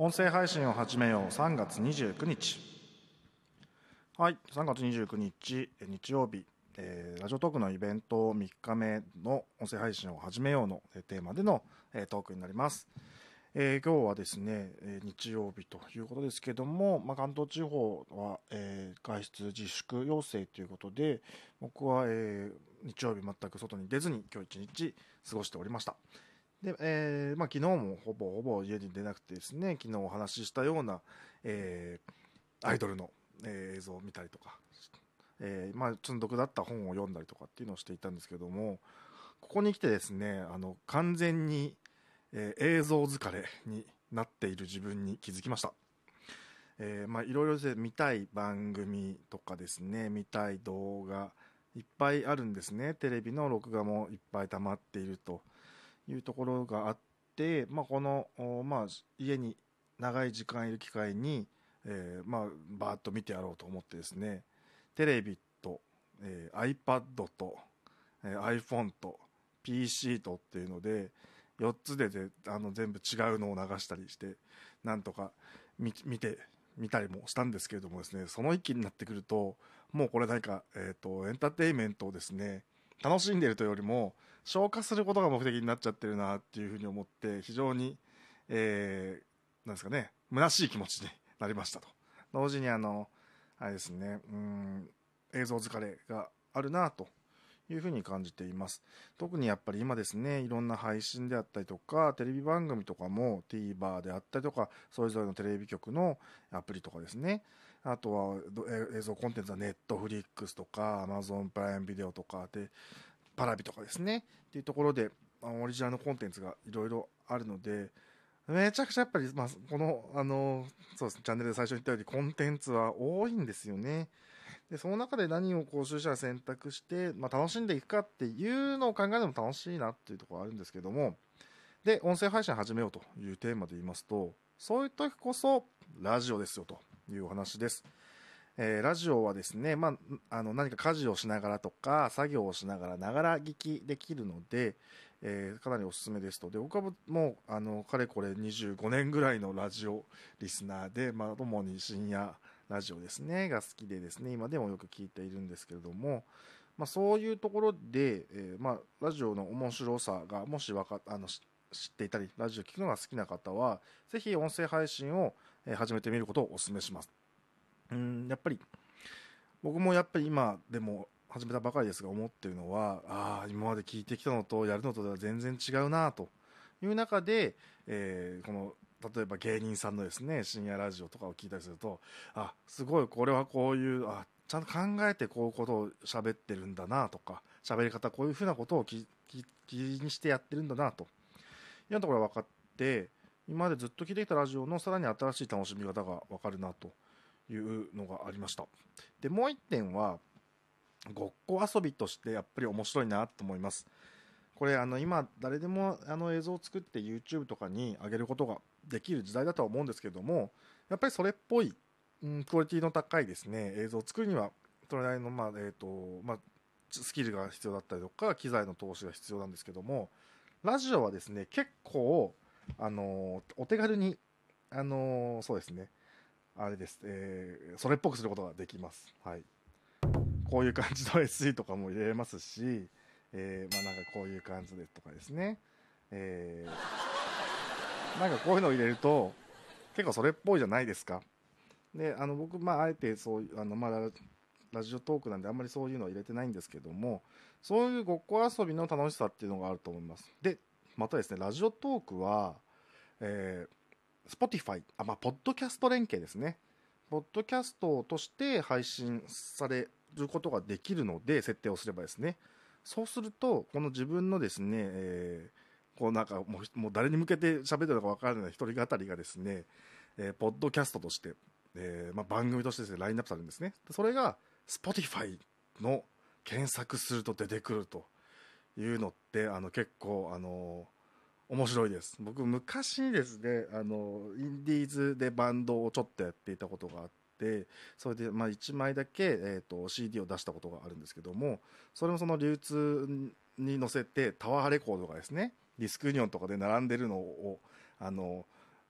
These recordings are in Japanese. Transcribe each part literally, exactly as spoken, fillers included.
音声配信を始めようさんがつにじゅうくにち。はい、さんがつにじゅうくにち日曜日、えー、ラジオトークのイベントみっかめの音声配信を始めようのテーマでの、えー、トークになります。えー、今日はですね、えー、日曜日ということですけども、まあ、関東地方は、えー、外出自粛要請ということで、僕は、えー、日曜日全く外に出ずに今日一日過ごしておりました。で、えーまあ、昨日もほぼほぼ家に出なくてですね、昨日お話ししたような、えー、アイドルの、えー、映像を見たりとか、えーまあ、積んどくだった本を読んだりとかっていうのをしていたんですけども、ここに来てですね、あの完全に、えー、映像疲れになっている自分に気づきました。えーまあ、いろいろで見たい番組とかですね、見たい動画いっぱいあるんですね。テレビの録画もいっぱい溜まっているというところがあって、まあ、この、まあ、家に長い時間いる機会に、えーまあ、バーッと見てやろうと思ってですね、テレビと、えー、iPad と、えー、iPhone と ピーシー とっていうのでよっつでであの全部違うのを流したりしてなんとか 見, 見てみたりもしたんですけれどもですね、その域になってくるともうこれ何か、えーと、エンターテインメントをですね楽しんでいるというよりも消化することが目的になっちゃってるなっていうふうに思って非常に、えー、なんですかね、虚しい気持ちになりましたと。同時にあのあれですね、うーん映像疲れがあるなというふうに感じています。特にやっぱり今ですね、いろんな配信であったりとかテレビ番組とかも TVer であったりとかそれぞれのテレビ局のアプリとかですね、あとは映像コンテンツは Netflix とか Amazon プライムビデオとかでパラビとかですねっていうところでオリジナルのコンテンツがいろいろあるので、めちゃくちゃやっぱり、まあ、この、あのそうですね、チャンネルで最初に言ったようにコンテンツは多いんですよね。でその中で何をこう消費者が選択して、まあ、楽しんでいくかっていうのを考えるのも楽しいなっていうところがあるんですけども、で音声配信始めようというテーマで言いますと、そういう時こそラジオですよというお話です。えー、ラジオはですね、まあ、あの何か家事をしながらとか作業をしながらながら聞きできるので、えー、かなりおすすめですと。で僕はもうあのかれこれにじゅうごねんぐらいのラジオリスナーで、まあ、主に深夜ラジオですねが好きでですね、今でもよく聞いているんですけれども、まあ、そういうところで、えーまあ、ラジオの面白さがもしわかあの知っていたりラジオ聞くのが好きな方はぜひ音声配信を始めてみることをお勧めします。うんやっぱり僕もやっぱり今でも始めたばかりですが思っているのは、ああ今まで聞いてきたのとやるのとでは全然違うなという中で、えー、この例えば芸人さんのですね深夜ラジオとかを聞いたりすると、あすごいこれはこういうあちゃんと考えてこういうことを喋ってるんだなとか、喋り方こういうふうなことを気にしてやってるんだなというようなところが分かって、今までずっと聞いてきたラジオのさらに新しい楽しみ方が分かるなというのがありました。でもう一点はごっこ遊びとしてやっぱり面白いなと思います。これあの今誰でもあの映像を作って YouTube とかに上げることができる時代だとは思うんですけども、やっぱりそれっぽい、うん、クオリティの高いですね映像を作るにはそれなりの、まあえーとまあ、スキルが必要だったりとか機材の投資が必要なんですけども、ラジオはですね結構あのお手軽にあのそうですねあれです、えー、それっぽくすることができます。はい、こういう感じの エスイー とかも入れれますし、えー、まあなんかこういう感じでとかですね、えー、なんかこういうのを入れると結構それっぽいじゃないですか。であの僕まああえてそういうあのまだラジオトークなんであんまりそういうのは入れてないんですけども、そういうごっこ遊びの楽しさっていうのがあると思います。でまたですね、ラジオトークは、えー、Spotify あまあポッドキャスト連携ですね。ポッドキャストとして配信されることができるので、設定をすればですね、そうするとこの自分のですね、えー、こうなんかもう、もう誰に向けて喋ってるのか分からない一人語りがですね、えー、ポッドキャストとして、えーまあ、番組としてですねラインナップされるんですね。それが Spotify の検索すると出てくるというのってあの結構あの面白いです。僕昔にですねあのインディーズでバンドをちょっとやっていたことがあって、それでまあいちまいだけ、えー、と シーディー を出したことがあるんですけども、それもその流通に載せてタワーレコードがですねディスクユニオンとかで並んでるのをあの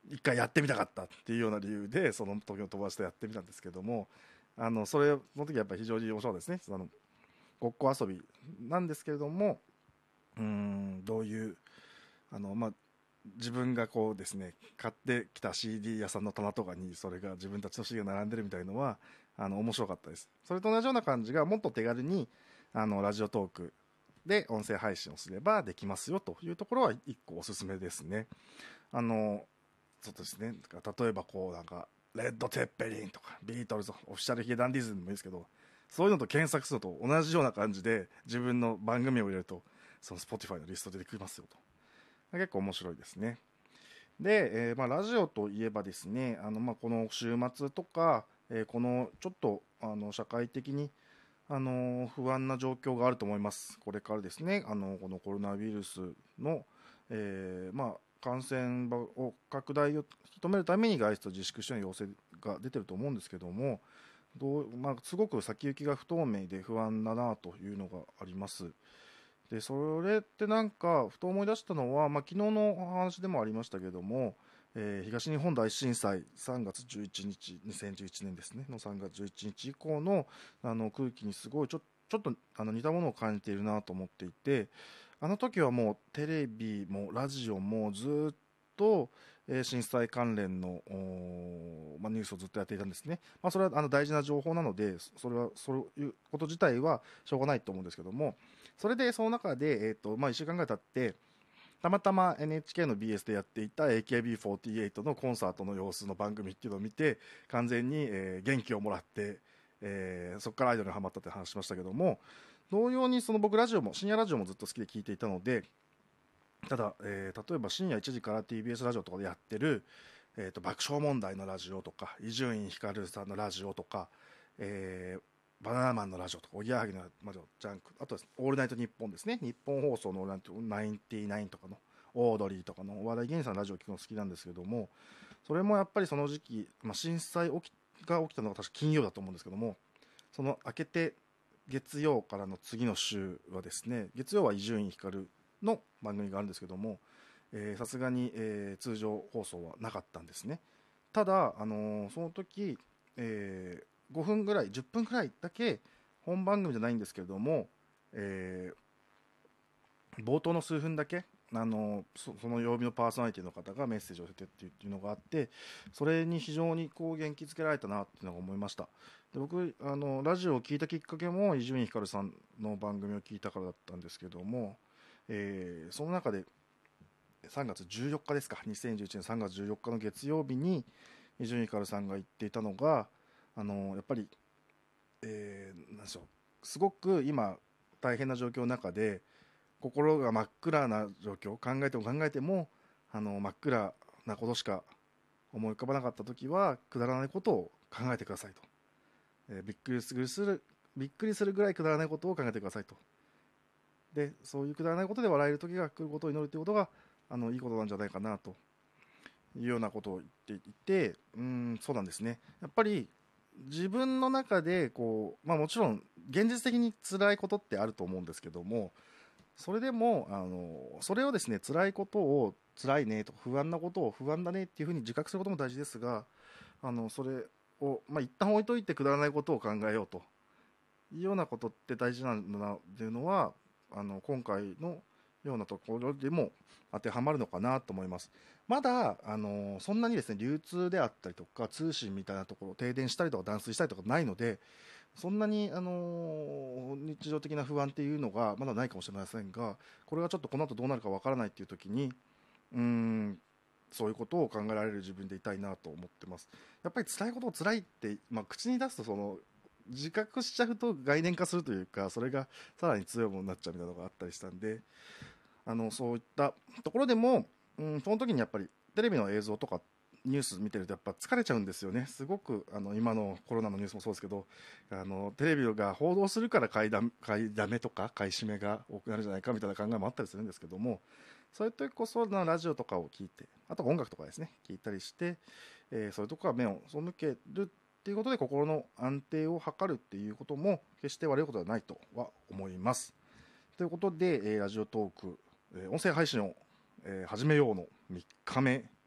一回やってみたかったっていうような理由でその時の友達とやってみたんですけども、あのそれその時はやっぱり非常に面白いですね。そのごっこ遊びなんですけれども、うーんどういうあの、まあ、自分がこうですね買ってきた シーディー 屋さんの棚とかにそれが自分たちの シーディー が並んでるみたいのはあの面白かったです。それと同じような感じがもっと手軽にあのラジオトークで音声配信をすればできますよというところはいっこおすすめですね。あのそうですね、例えばこうなんかレッド・テッペリンとかビートルズオフィシャルヒゲダンディズムでもいいですけど、そういうのと検索すると同じような感じで自分の番組を入れるとその Spotify のリストで出てきますよと。結構面白いですね。で、えーまあ、ラジオといえばですね、あのまあこの週末とか、えーこのちょっとあの社会的にあの不安な状況があると思います。これからですね、あのこのコロナウイルスの、えーまあ、感染を拡大を止めるために外出を自粛しての要請が出てると思うんですけども、どう、まあ、すごく先行きが不透明で不安だなというのがあります。でそれってなんかふと思い出したのは、まあ、昨日のお話でもありましたけども、えー東日本大震災さんがつじゅういちにちにせんじゅういちねんですねのさんがつじゅういちにち以降のあの空気にすごいちょちょっとあの似たものを感じているなと思っていて、あの時はもうテレビもラジオもずっと、えー震災関連の、おーまあ、ニュースをずっとやっていたんですね。まあ、それはあの大事な情報なのでそれはそういうこと自体はしょうがないと思うんですけども、それでその中で、えーとまあ、いっしゅうかんぐらい経ってたまたま エヌエイチケー の ビーエス でやっていた エーケービーフォーティーエイト のコンサートの様子の番組っていうのを見て完全に、えー元気をもらって、えーそこからアイドルにハマったって話しましたけども、同様にその僕ラジオも深夜ラジオもずっと好きで聞いていたので、ただ、えー例えば深夜いちじから ティービーエス ラジオとかでやってる、えーと爆笑問題のラジオとか伊集院光さんのラジオとか、えーバナナマンのラジオとかおぎやはぎのラジオジャンク、あとはオールナイトニッポンですね、日本放送のナインティナインとかのオードリーとかのお笑い芸人さんのラジオを聞くの好きなんですけども、それもやっぱりその時期、まあ、震災起きが起きたのが確か金曜だと思うんですけども、その明けて月曜からの次の週はですね、月曜は伊集院光の番組があるんですけども、さすがに、えー通常放送はなかったんですね。ただ、あのーその時、えーごふんぐらいじゅっぷんくらいだけ本番組じゃないんですけれども、えー冒頭の数分だけあのそその曜日のパーソナリティの方がメッセージを寄せてっていうのがあって、それに非常にこう元気づけられたなっていうのが思いました。で僕あのラジオを聞いたきっかけも伊集院光さんの番組を聞いたからだったんですけども、えーその中でさんがつじゅうよっかですか、にせんじゅういちねんさんがつじゅうよっかの月曜日に伊集院光さんが言っていたのが、あのやっぱり、えーなんでしょう、すごく今大変な状況の中で心が真っ暗な状況、考えても考えてもあの真っ暗なことしか思い浮かばなかった時はくだらないことを考えてくださいと、えーびっくりするするびっくりするぐらいくだらないことを考えてくださいと。でそういうくだらないことで笑える時が来ることを祈るということがあのいいことなんじゃないかなというようなことを言っていて、うーんそうなんですね。やっぱり自分の中でこう、まあ、もちろん現実的に辛いことってあると思うんですけども、それでもあのそれをですね、辛いことを辛いねとか不安なことを不安だねっていうふうに自覚することも大事ですが、あのそれを、まあ、一旦置いといてくだらないことを考えようというようなことって大事なんだなっていうのは、あの今回のようなところでも当てはまるのかなと思います。まだあのそんなにですね流通であったりとか通信みたいなところ停電したりとか断水したりとかないので、そんなにあの日常的な不安っていうのがまだないかもしれませんが、これがちょっとこの後どうなるかわからないっていう時にうーんそういうことを考えられる自分でいたいなと思ってます。やっぱり辛いことを辛いって、まあ、口に出すとその自覚しちゃうと概念化するというか、それがさらに強いものになっちゃうみたいなのがあったりしたんで、あのそういったところでも、うん、その時にやっぱりテレビの映像とかニュース見てるとやっぱ疲れちゃうんですよね。すごくあの今のコロナのニュースもそうですけど、あのテレビが報道するから買いだ買いだめとか買い占めが多くなるんじゃないかみたいな考えもあったりするんですけども、そういう時こそなラジオとかを聞いて、あと音楽とかですね聞いたりして、えーそういうところは目を背けるっていうことで心の安定を図るっていうことも決して悪いことではないとは思います。ということで、えーラジオトーク、えー音声配信を、えー始めようのみっかめ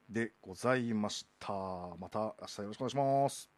でございました。また明日よろしくお願いします。